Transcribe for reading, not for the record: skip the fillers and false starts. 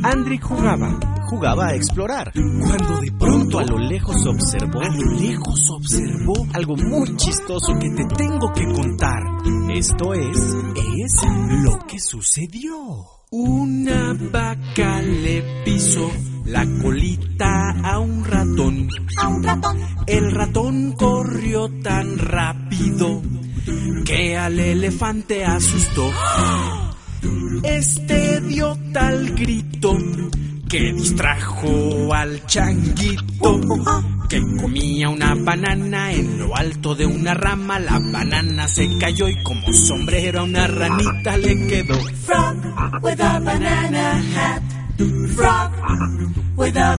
Andrik jugaba a explorar, cuando de pronto a lo lejos observó algo muy chistoso que te tengo que contar. Esto es lo que sucedió. Una vaca le pisó la colita a un ratón. El ratón corrió tan rápido que al elefante asustó. Este dio tal grito que distrajo al changuito, que comía una banana en lo alto de una rama. La banana se cayó y como sombrero a una ranita le quedó. Frog with a banana hat. Frog with a